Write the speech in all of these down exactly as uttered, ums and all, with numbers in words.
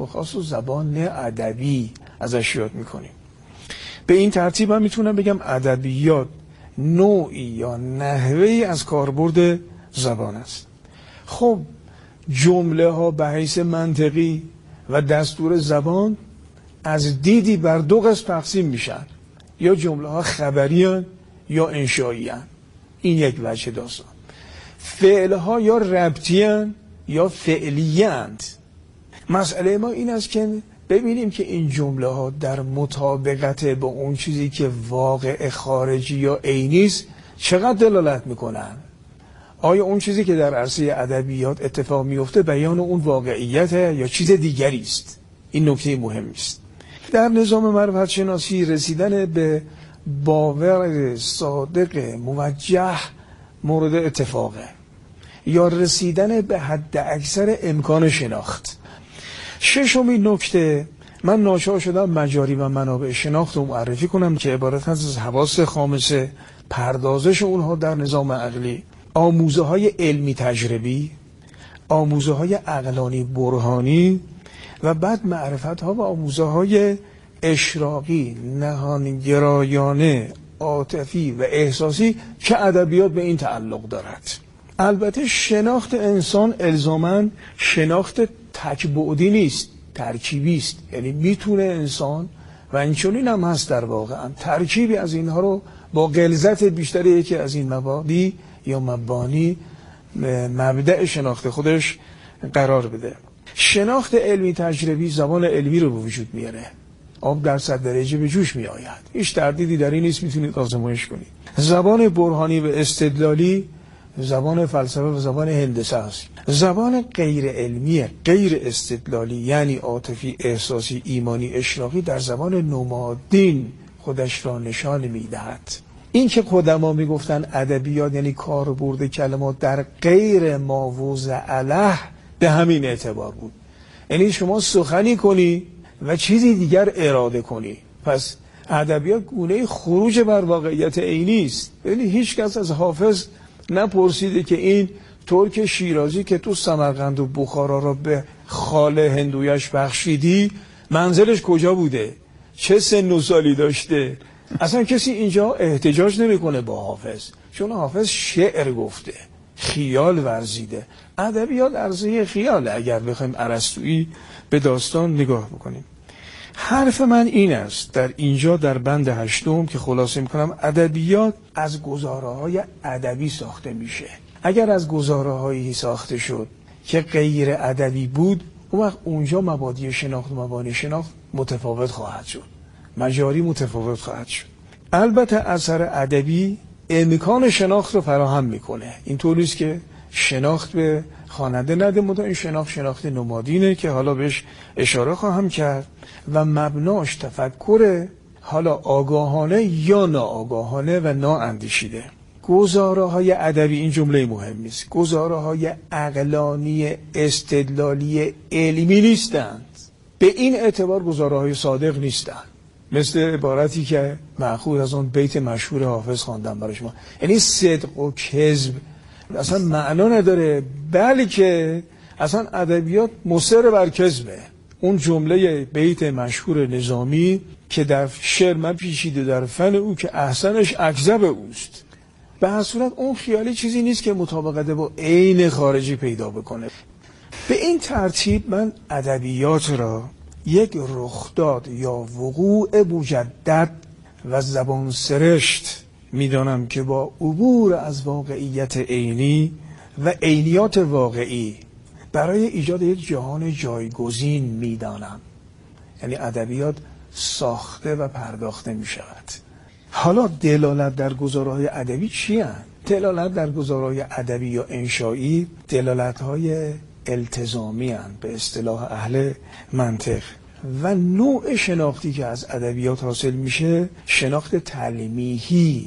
خاص و زبان ادبی ازش یاد میکنیم. به این ترتیب من میتونم بگم ادبیات نوعی یا نحوهی از کاربرد زبان است. خب جمله ها به حیث منطقی و دستور زبان از دیدی بر دو قسم تقسیم میشن، یا جمله ها خبری هن یا انشایی هن. این یک وجه داستان. فعل ها یا ربطی هن یا فعلی هند. مسئله ما این است که ببینیم که این جمله ها در مطابقت با اون چیزی که واقع خارجی یا عینی است چقدر دلالت میکنن. آیا اون چیزی که در عرصه ادبیات اتفاق میفته بیان اون واقعیت یا چیز دیگری است؟ این نکته مهمی است. در نظام معرفت شناسی رسیدن به باور صادق موجه مورد اتفاقه، یا رسیدن به حد اکثر امکان شناخت. ششمین نکته، من ناچار شدم مجاری و منابع شناخت رو معرفی کنم که عبارت هست از حواس خامسه، پردازش اونها در نظام عقلی، آموزه های علمی تجربی، آموزه های عقلانی برهانی، و بعد معرفت ها و آموزه های اشراقی، نهانگرایانه، عاطفی و احساسی که ادبیات به این تعلق دارد. البته شناخت انسان الزاماً شناخت تک‌بعدی نیست، ترکیبی است. یعنی میتونه انسان، و اینچنین هم هست در واقع، ترکیبی از اینها رو با غلظت بیشتری یکی از این مبادی یا مبانی مبدأ شناخت خودش قرار بده. شناخت علمی تجربی زبان علمی رو به وجود میاره. آب در صد درجه به جوش می آید. هیچ تردیدی در این نیست، میتونید آزمایش کنید. زبان برهانی و استدلالی زبان فلسفه و زبان هندسه است. زبان غیر علمی غیر استدلالی یعنی عاطفی، احساسی، ایمانی، اشراقی در زبان نمادین خودش را نشان میدهد. این که قدما میگفتن ادبیات یعنی کاربرد کلمات در غیر ما وضع له، به همین اعتبار بود. یعنی شما سخنی کنی و چیزی دیگر اراده کنی. پس ادبیات گونه خروج بر واقعیت عینی است. یعنی هیچ کس از حافظ نپرسیده که این ترک شیرازی که تو سمرقند و بخارا را به خاله هندویش بخشیدی منزلش کجا بوده، چه سن و سالی داشته. اصلا کسی اینجا احتجاج نمیکنه با حافظ، چون حافظ شعر گفته، خیال ورزیده. ادبیات عرضه خیاله اگر بخوایم ارسطویی به داستان نگاه بکنیم. حرف من این است در اینجا در بند هشتم که خلاصه میکنم، ادبیات از گزاره‌های ادبی ساخته میشه. اگر از گزاره‌هایی ساخته شد که غیر ادبی بود، اون وقت اونجا مبادی شناخت و مبانی شناخت متفاوت خواهد شد، مجاری متفاوت خواهد شد. البته اثر ادبی امکان شناخت رو فراهم میکنه. اینطور نیست که شناخت به خواننده نده، مدام این شناخت شناخت نمادینه که حالا بهش اشاره خواهم کرد و مبناش تفکر حالا آگاهانه یا ناآگاهانه و نااندیشیده. گزاره های ادبی، این جمله مهمی است، گزاره های عقلانی استدلالی علمی نیستند. به این اعتبار گزاره های صادق نیستند. مثل عبارتی که مأخوذ از اون بیت مشهور حافظ خواندم برای شما، یعنی صدق و کذب اصلا معنا نداره، بلکه اصلا ادبیات مصر بر کذبه. اون جمله بیت مشهور نظامی که در شعر من پیچیده در فن او که احسنش اکذب اوست، به هر صورت اون خیالی چیزی نیست که مطابقت با عین خارجی پیدا بکنه. به این ترتیب من ادبیات را یک رخداد یا وقوع مجدد و زبان سرشت میدانم که با عبور از واقعیت عینی و عینیات واقعی برای ایجاد یک جهان جایگزین میدانم. یعنی ادبیات ساخته و پرداخته می شود. حالا دلالت در گزاره‌های ادبی چی هست؟ دلالت در گزاره‌های ادبی یا انشایی دلالت‌های التزامی هستند به اصطلاح اهل منطق، و نوع شناختی که از ادبیات حاصل میشه شناخت تعلیمیهی،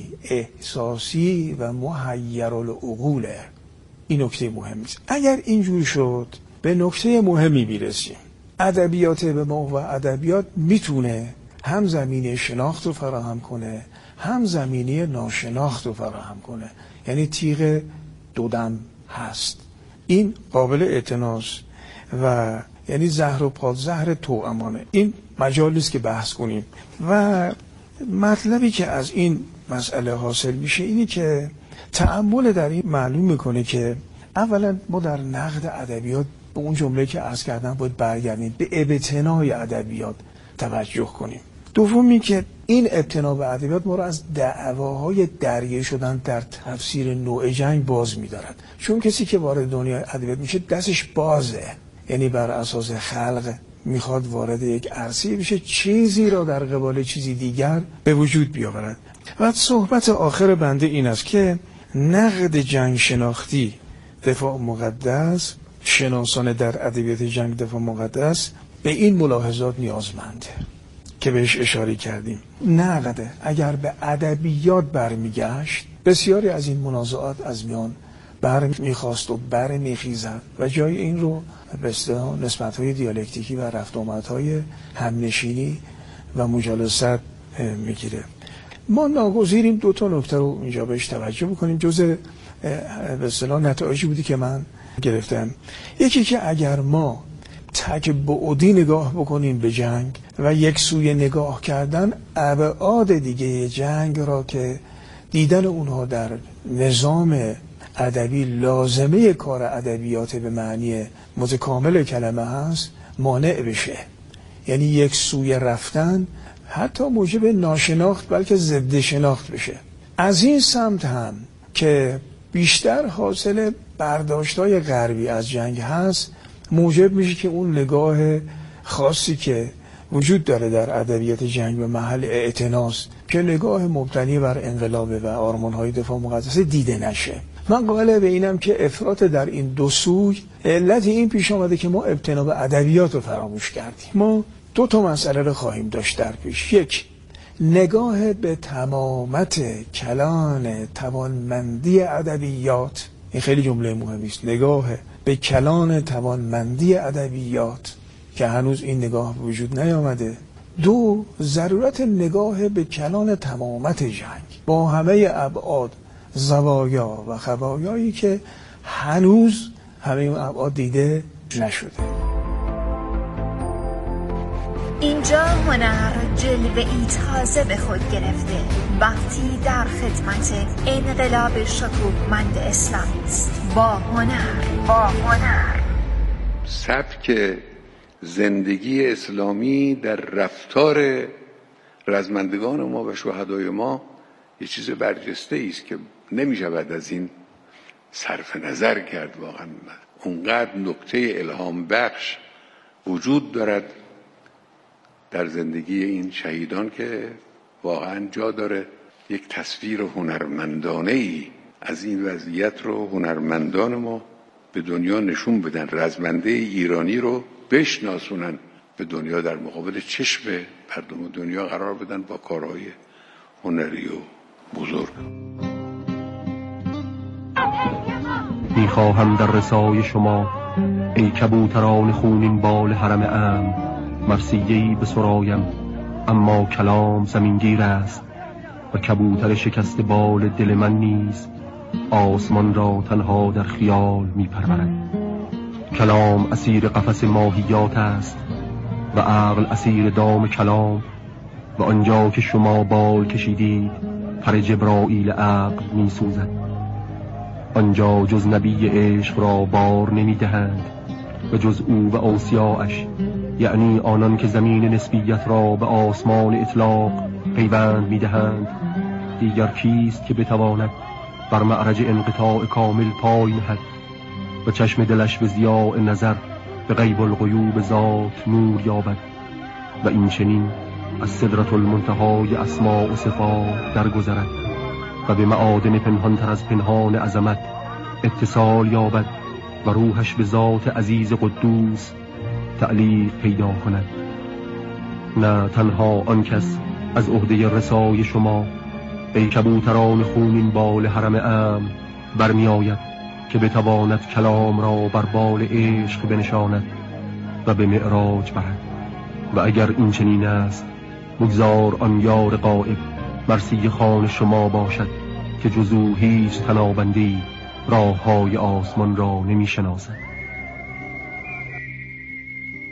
احساسی و محیرالعقوله. این نکته مهمی است. اگر اینجور شد به نکته مهمی میرسیم. ادبیات به ما و ادبیات میتونه هم زمینه شناخت رو فراهم کنه، هم زمینه ناشناخت رو فراهم کنه. یعنی تیغ دودم هست. این قابل اعتناست و یعنی زهر و پادزهر توأمانه. این مجال نیست که بحث کنیم. و مطلبی که از این مسئله حاصل میشه اینی که تأمل در این معلوم میکنه که اولا ما در نقد ادبیات به اون جمله که عرض کردم باید برگردیم به ابتنای ادبیات توجه کنیم. دومی که این ابتنا به ادبیات ما رو از دعواهای درگیر شدن در تفسیر نوع جنگ باز می‌دارد. چون کسی که وارد دنیای ادبیات میشه دستش بازه، یعنی بر اساس خلق میخواد وارد یک عرصه بشه، چیزی را در قبال چیزی دیگر به وجود بیاورد. و صحبت آخر بنده این است که نقد جنگ شناختی دفاع مقدس، شناسان در ادبیات جنگ دفاع مقدس به این ملاحظات نیازمنده که بهش اشاره کردیم. نقد اگر به ادبیات برمیگشت بسیاری از این منازعات از میان بر میخواست و بر میخیزد و جای این رو به اصطلاح نسبت‌های دیالکتیکی و رفت آمدهای همنشینی و مجالست میگیره. ما ناگزیریم دو تا نکته رو اینجا بهش توجه بکنیم. جزء به اصطلاح نتایجی بودی که من گرفتم. یکی که اگر ما تک بعدی نگاه بکنیم به جنگ و یک سوی نگاه کردن ابعاد دیگه جنگ را که دیدن اونها در نظام ادبی لازمه کار ادبیات به معنی متکامل کلمه هست مانع بشه، یعنی یک سوی رفتن حتی موجب ناشناخت بلکه ضد شناخت بشه. از این سمت هم که بیشتر حاصل برداشت‌های غربی از جنگ هست موجب میشه که اون نگاه خاصی که وجود داره در ادبیات جنگ به محل اعتناس که نگاه مبتنی بر انقلاب و آرمان‌های دفاع مقدس دیده نشه. من قائل به اینم که افراط در این دو سوی علت این پیش آمده که ما ابتنا به ادبیات رو فراموش کردیم. ما دو تا مسئله رو خواهیم داشت در پیش. یک، نگاه به تمامت کلان توانمندی ادبیات، این خیلی جمله مهمی است، نگاه به کلان توانمندی ادبیات که هنوز این نگاه وجود نیامده. دو، ضرورت نگاه به کلان تمامت جنگ با همه ابعاد، زوایا و خبایایی که هنوز همه اون ابعاد دیده نشده. اینجا هنر جلوه ای تازه به خود گرفته وقتی در خدمت انقلاب شکوهمند اسلامی است. با هنر با هنر سبک زندگی اسلامی در رفتار رزمندگان ما و شهدای ما یه چیز برجسته است که نمی شود از این صرف نظر کرد. واقعا اونقدر نکته الهام بخش وجود دارد در زندگی این شهیدان که واقعا جا داره یک تصویر هنرمندانه ای از این وضعیت رو هنرمندان ما به دنیا نشون بدن، رزمنده ایرانی رو بشناسونن به دنیا، در مقابل چشم مردم دنیا قرار بدن با کارهای هنری و بزرگ. میخواهم در رسای شما ای کبوتران خونین بال حرم امن مرثیه‌ای به سرایم، اما کلام زمینگیر است و کبوتر شکست بال دل من نیز آسمان را تنها در خیال میپرورد. کلام اسیر قفس ماهیات است و عقل اسیر دام کلام، و آنجا که شما بال کشیدید پر جبرائیل عقل میسوزد. آنجا جز نبی عشق را بار نمیدهند و جز او و اوصیاءش، یعنی آنان که زمین نسبیت را به آسمان اطلاق پیوند میدهند، دیگر کیست که بتواند بر معرج انقطاع کامل پای نهد و چشم دلش به ضیاء نظر به غیب الغیوب ذات نور یابد و این چنین از سدرة المنتهای اسماء و صفات درگذرد و به معادن پنهانتر از پنهان عظمت اتصال یابد و روحش به ذات عزیز قدوس تعلیق پیدا کند. نه تنها آن کس از عهده رسای شما ای کبوتران خونین بال حرم امن برمی آید که بتواند کلام را بر بال عشق بنشاند و به معراج برد. و اگر این چنین است بگذار آن یار غائب مرثیه خوان شما باشد که جزو هیچ تنابندی راه های آسمان را نمی شناسد.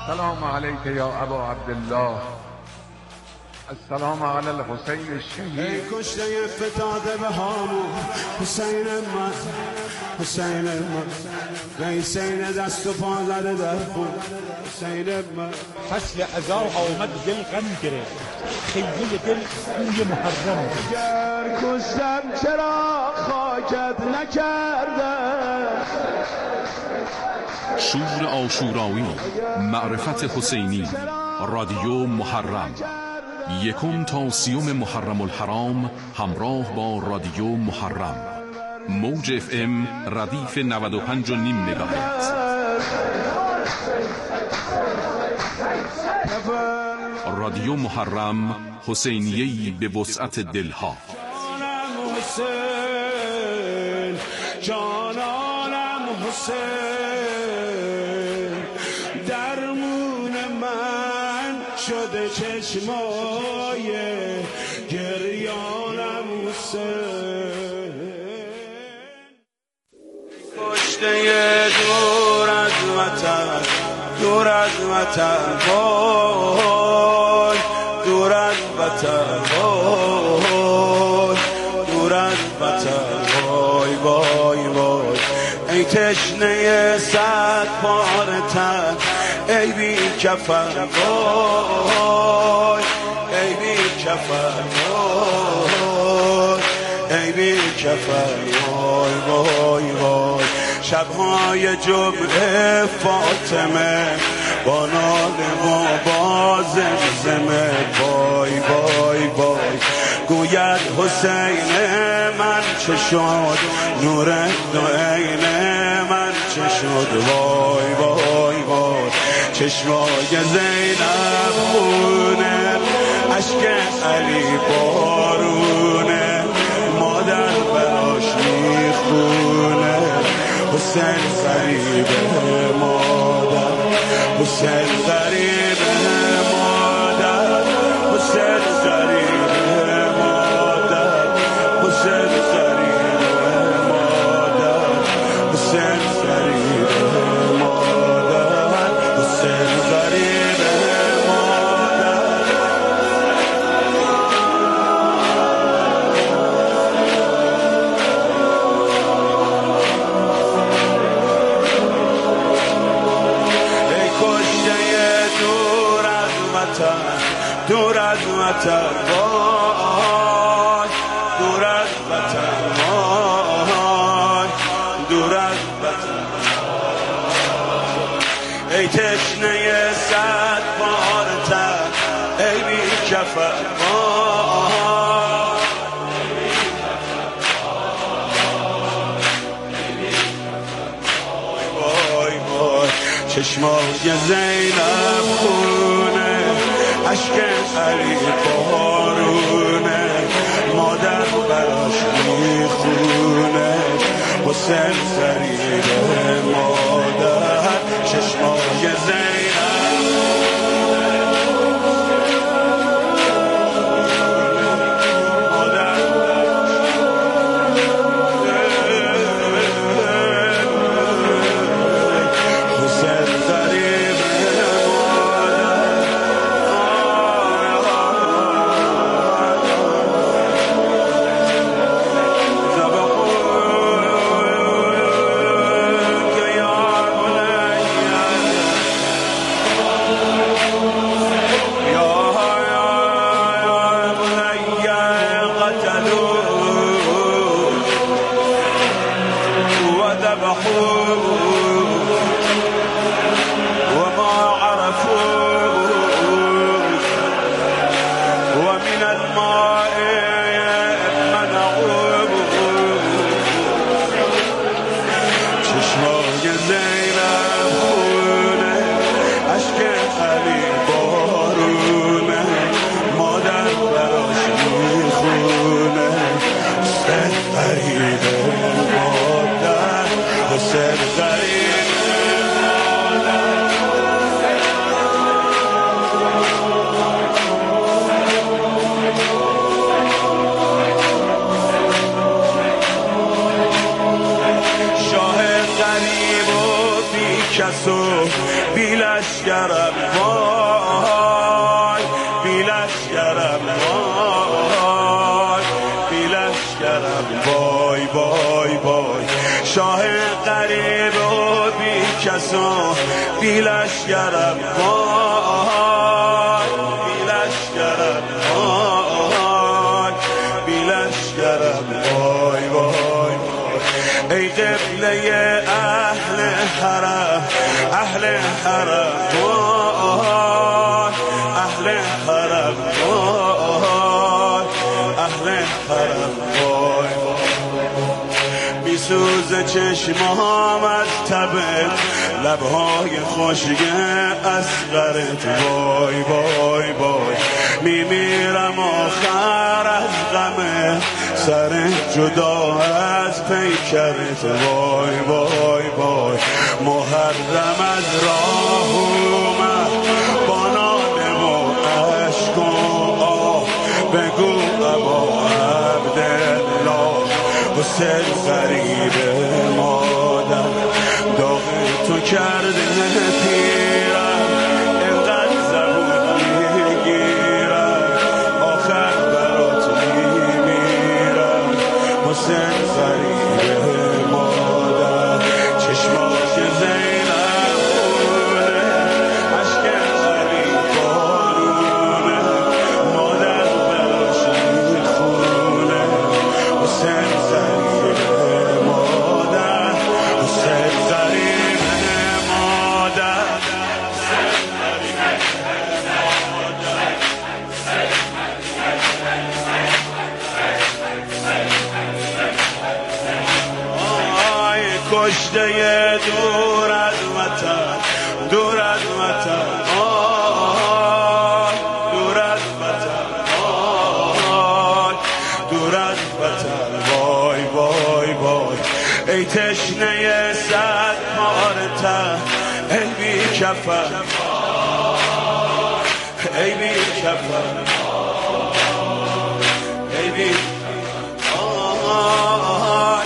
السلام علیک یا ابا عبدالله، السلام علی الحسین الشهید. کشته فتاده به هامون حسین من، حسین من، حسین دست و پا زده در خون حسین من. فصل عزا آمد دل غم گرفت، خیلی دل کوی محرم. گر کشتم چرا خاکت نکردم. شور عاشورایی، معرفت حسینی، رادیو محرم، یکم تا سیوم محرم الحرام همراه با رادیو محرم. موج اف ام ردیف نود و پنج و نیم مگاهرتز. رادیو محرم، حسینیه‌ای به وسعت دلها. جانم حسین، جانانم حسین، درمون من شده چشمای گریانم حسین. کشته دور از وطن، دور از وطن، وای دور از وطن، وای دور از وطن، وای وای وای. ای تشنه صد پاره تن، ای بی کفن، وای ای بی کفن، وای ای بی کفن، وای وای وای. شبهای جمعه فاطمه با ناله و با زمزمه، وای وای وای. گوید حسین من چه شد، نور دو عین من چه شد، وای وای وای. چشمای زینب خونه، اشک علی بارونه، مادر براش میخونه. حسین غریبه مادر، حسین غریبه مادر، حسین غریبه مادر، حسین غریبه مادر، حسین غریبه مادر، حسین غریبه مادر. ای کشته دور از وطن، دور از وطن، وای دور از وطن، وای دور از وطن. ای تشنه صد پاره تن، ای بی کفن، وای وای وای. چشمای زینب خونه، اشک علی بارونه، مادر براش میخونه. حسین غریبه مادر، چشمای زینب مادر. حسین غریبه مادر. لشکرم وای بی لشکرم وای بی لشکرم وای وای وای شاه غریب و بی کسا بی لشکرم وای بی لشکرم وای بی لشکرم وای وای ای قبله اهل حرم اهل حرم وای اهل حرم وای اهل حرم وای بی سوز چشمام از تبه لبهای خشک اصغرت وای وای وای میمیرم آخر از غم سر جدا از پیکرت وای وای وای محرم از راه اومد با ناله و عشق و آه بگو ابا عبدالله حسین غریب مادر داغ تو کرده پیرم اینقدر زبون میگیرم آخر برات میمیرم حسین غریب مادر چشماش زینب خونه عشق علی بارونه مادر براش میخونه حسین غریب مادر حسین غریب مادر آی کشته دور از وطن دور از وطن آی دور از وطن آی دور از وطن وای وای وای ای تشنه صد مارته ای بی کفن ای بی کفن ای بی آی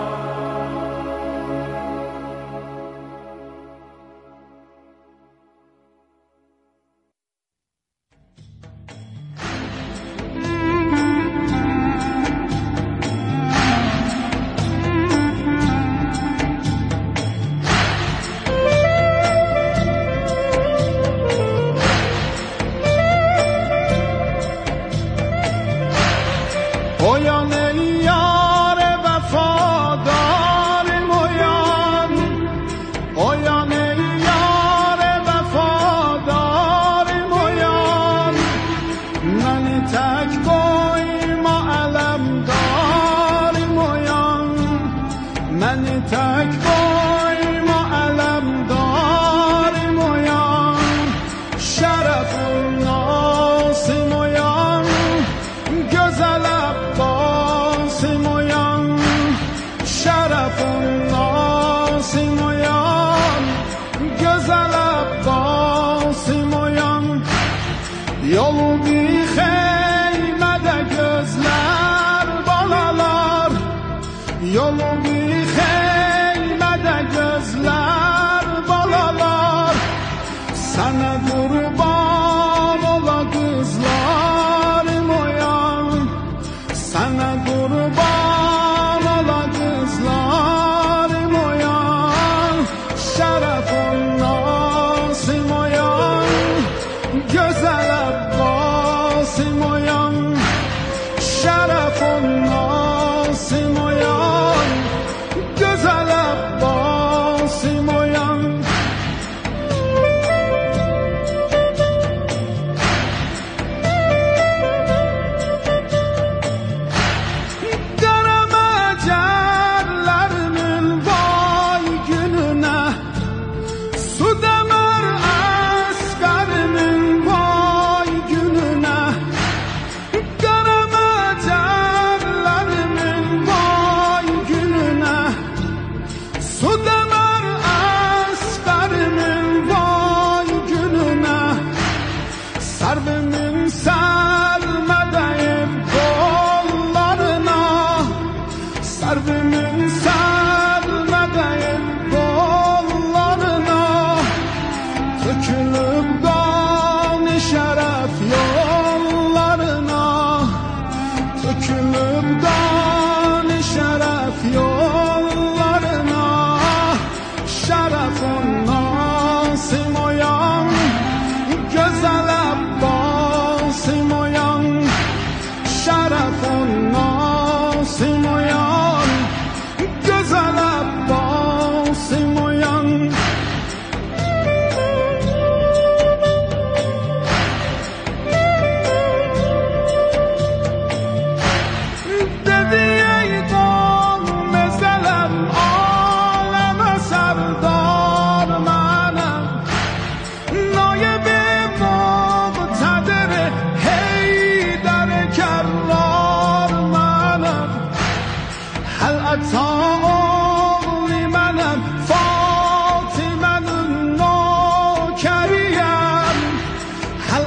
پایان یار وفادار مویان پایان یار وفادار مویان من تک بای ما علم دار مویان من تک بای ما علم دار مویان شرف الناس مویان güzel Abbasim uyan şerefun nasim uyan güzel Abbasim uyan yol bir heymede gözler balalar yol bir heymede gözler balalar sana kurban ola kızlar uyan sana kurban ola kızlarım uyan şerefun nasim uyan güzel Abbasim uyan şerefun nasim uyan güzel Abbasim uyan Sarvımın sarmadayım kollarına, dökül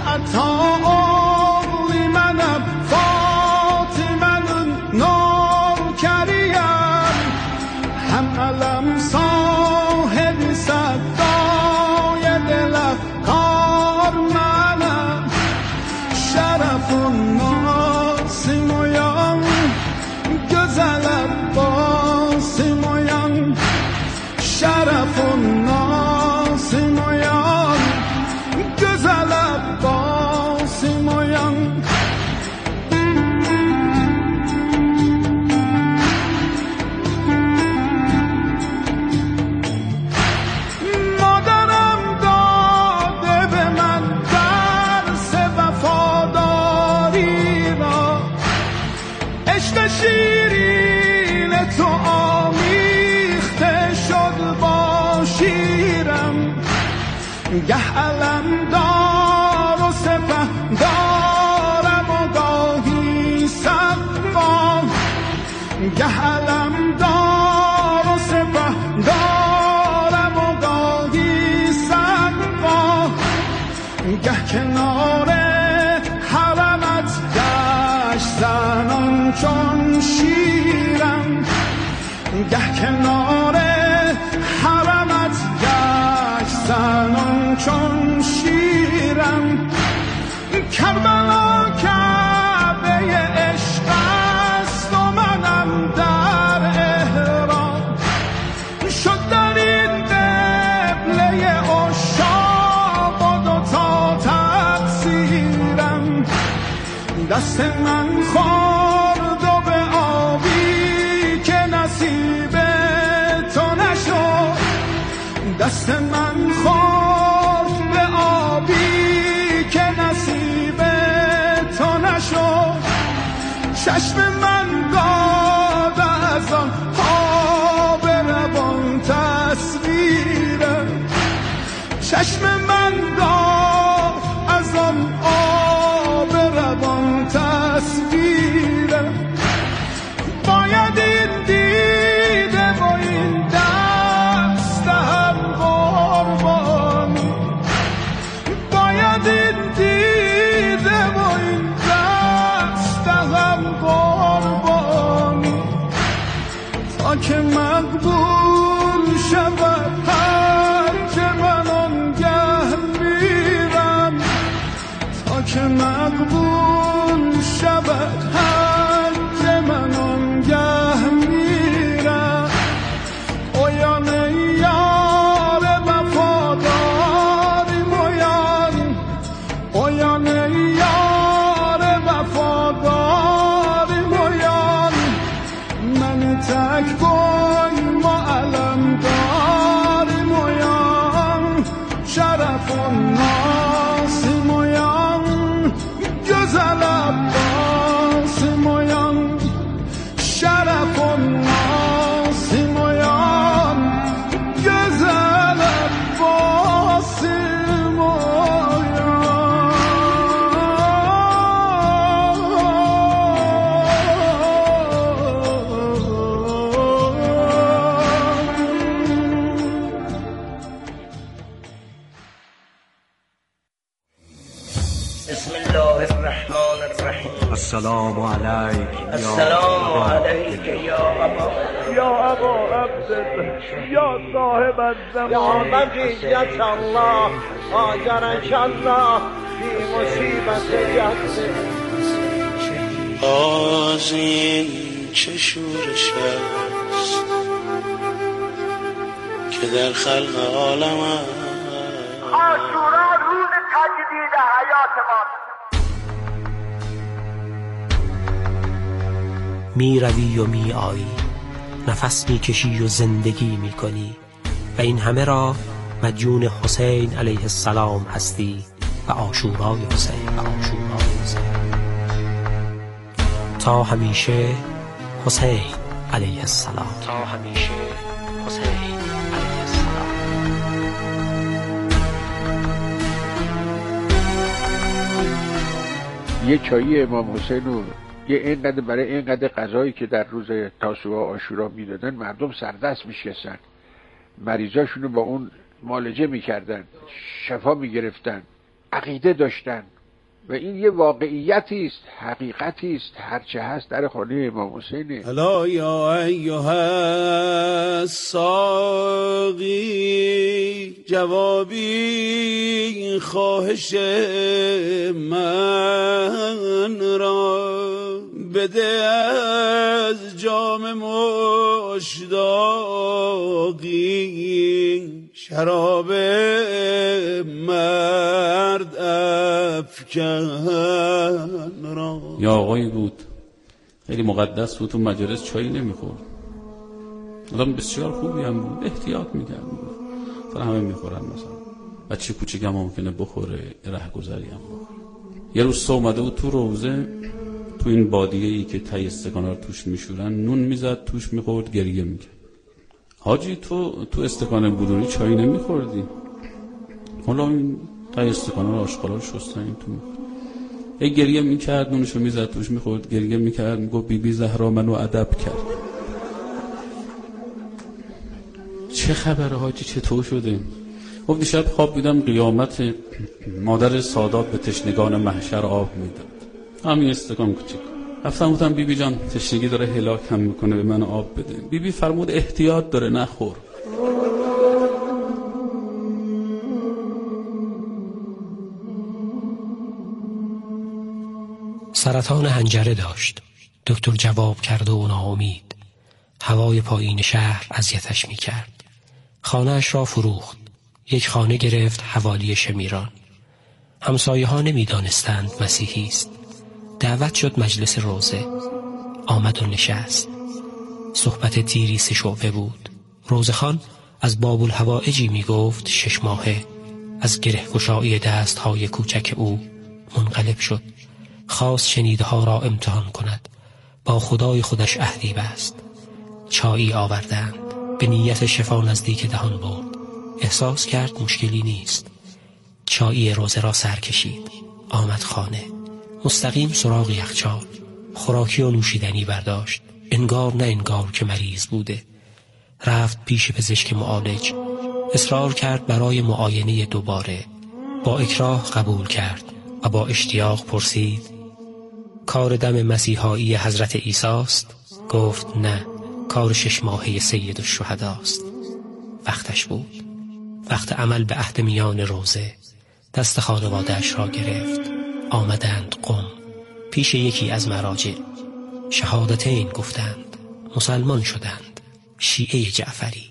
حتی oğli منم فاطمه'nin نوکریم هم علم صاحب صدای دل افکار منم شرف الناس مویان güzel Abbas moyan şerefun nas moyan güzel Abbas moyan مادرم داده به من درس وفاداری را عشق شیرین تو آمیخته شد با شیرم گه علم دار و سپه دارم و گاهی سقا گه علم دار و سپه دارم و گاهی سقا گه کنار حرمت گشت زنان چون شیرم گه کنار حرمت گشت زنان چون شیرم کربلا کعبه عشق است و منم در احرام شد در این قبله عشاق و دوتا تقصیرم دست من خورد و به آبی که نصیب تو نشد دست من خورد به آبی که نصیب تو نشد چشم من داد از آن آب روان تصویرم چشم من داد از آن آب روان تصویرم باید این دیده و این دست هم قربانی باید این دیده و این دست هم قربانی تا که مقبول شود هر که من آنگه میرم تا که مقبول شود هر که من آنگه میرم اویان یار وفاداری مویان اویان یار وفاداری مویان من تک بای معلم داری مویان شرف الناس مویان güzel Abbas moyan şeref الناس moyan güzel Abbas بسم الله الرحمن الرحیم السلام علیک السلام علیک یا ابا یا ابا عبدالله یا صاحب الزمان یا بقیت الله آجرک الله فی مصیبت جهده باز این چه شورش است که در خلق عالم است عاشورا روز تجدید حیات ما می روی و می آیی نفس می کشی و زندگی می کنی و این همه را مدیون حسین علیه السلام هستی و عاشورای حسین و عاشورای حسین تا همیشه حسین علیه السلام تا همیشه حسین علیه السلام. یه چایی امام حسین رو یه اینقدر برای اینقدر غذایی که در روز تاسوعا عاشورا میدادن مردم سردست میشستن، مریضاشونو با اون معالجه میکردن، شفا میگرفتن، عقیده داشتن، و این یه واقعیتی است، حقیقتی است. هرچه هست در خانه امام حسینه. الا یا ایها الساقی، جوابی خواهش من را بده از جام مشتاقی، شراب مرد افکن را. یا آقایی بود خیلی مقدس بود، تو مجالس چایی نمیخورد، آدم بسیار خوبی هم بود، احتیاط میکرد، مثلا همه میخورن، مثلا بچه کوچیک هم ممکنه بخوره، رهگذری هم بخوره. یه روز صبح اومده بود تو روزه، تو این بادیه‌ای که تای استکانا رو توش میشورن، نون میزد توش میخورد، گریه میکرد. حاجی تو تو استکان بودونی چای نمیخوردی؟ حالا این تای استکانا رو آشغالا رو شستن این تو میخورد. یه گریه میکرد، نونشو میزد توش میخورد، گریه میکرد، میگفت بی بی زهرا منو ادب کرد. چه خبره حاجی، چطور شده؟ گفت دیشب خواب دیدم قیامت، مادر سادات به تشنگان محشر آب میداد، همین استکان کوچیک. رفتم گفتم بی بی جان تشنگی داره هلاک هم میکنه، به من آب بده. بی بی فرمود احتیاط داره نخور. سرطان حنجره داشت. دکتر جواب کرد و ناامید. هوای پایین شهر اذیتش میکرد. خانه‌اش را فروخت. یک خانه گرفت حوالی شمیران. همسایه ها نمیدانستند مسیحی است. دعوت شد مجلس روزه. آمد و نشست. صحبت تیری سه شعبه بود. روزه خان از باب الحوائجی می گفت شش ماهه. از گره گشایی دست های کوچک او منقلب شد. خواست شنیده ها را امتحان کند. با خدای خودش عهدی بست. چایی آوردند. به نیت شفا نزدیک دهان برد. احساس کرد مشکلی نیست. چایی روزه را سر کشید. آمد خانه. مستقیم سراغ یخچال. خوراکی و نوشیدنی برداشت. انگار نه انگار که مریض بوده. رفت پیش پزشک معالج. اصرار کرد برای معاینه دوباره. با اکراه قبول کرد و با اشتیاق پرسید کار دم مسیحایی حضرت عیسی است؟ گفت نه، کار شش ماهه سید الشهداست. وقتش بود. وقت عمل به عهد میان روزه. دست خانواده‌اش را گرفت. آمدند قم پیش یکی از مراجع. شهادتین گفتند. مسلمان شدند. شیعه جعفری.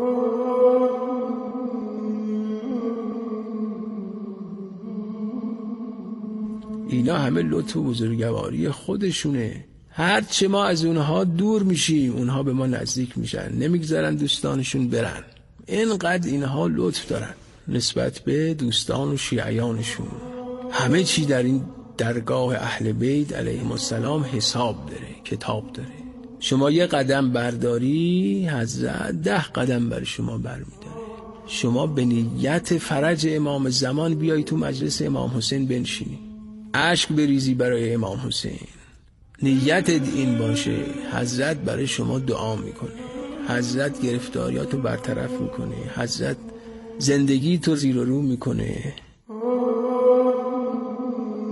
اینا همه لطف و بزرگواری خودشونه. هرچه ما از اونها دور میشیم اونها به ما نزدیک میشن، نمیگذارن دوستانشون برن. اینقدر اینها لطف دارن نسبت به دوستان و شیعیانشون. همه چی در این درگاه اهل بیت علیهم السلام حساب داره، کتاب داره. شما یه قدم برداری حضرت ده قدم بر شما برمیداره. شما به نیت فرج امام زمان بیایی تو مجلس امام حسین بنشینی، اشک بریزی برای امام حسین، نیت این باشه حضرت برای شما دعا میکنه، حضرت گرفتاریاتو برطرف میکنه، حضرت زندگی تو زیر و رو میکنه،